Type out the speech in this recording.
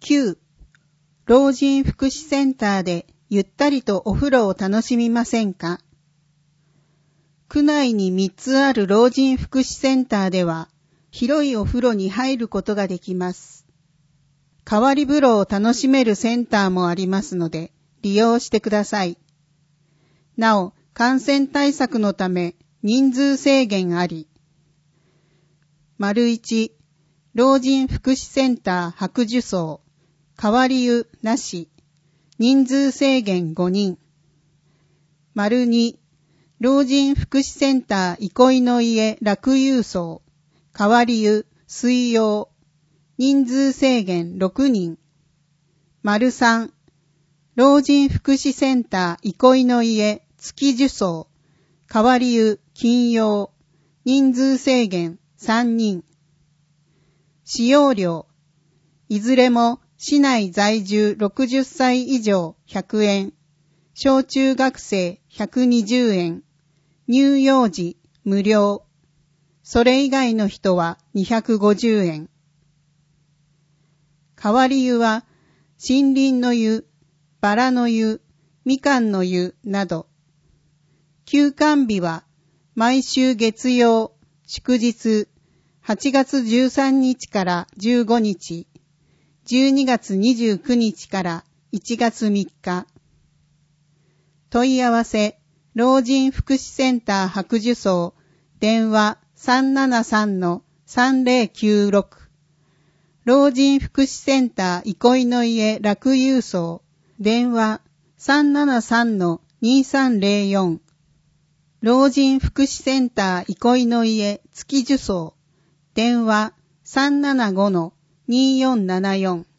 9. 老人福祉センターでゆったりとお風呂を楽しみませんか？区内に3つある老人福祉センターでは、広いお風呂に入ることができます。代わり風呂を楽しめるセンターもありますので、利用してください。なお、感染対策のため人数制限あり。1、老人福祉センター白樹荘、代わり湯なし、人数制限5人。2、老人福祉センター憩いの家楽遊荘、代わり湯水曜、人数制限6人。3、老人福祉センター憩いの家月樹荘、代わり湯金曜、人数制限3人。使用料、いずれも市内在住60歳以上100円、小中学生120円、乳幼児無料、それ以外の人は250円。代わり湯は森林の湯、バラの湯、みかんの湯など。休館日は毎週月曜、祝日、8月13日から15日、12月29日から1月3日。問い合わせ、老人福祉センター白樹荘、電話 373-3096。老人福祉センター憩いの家楽遊荘、電話 373-2304。老人福祉センター憩いの家月樹荘、電話 375-2474。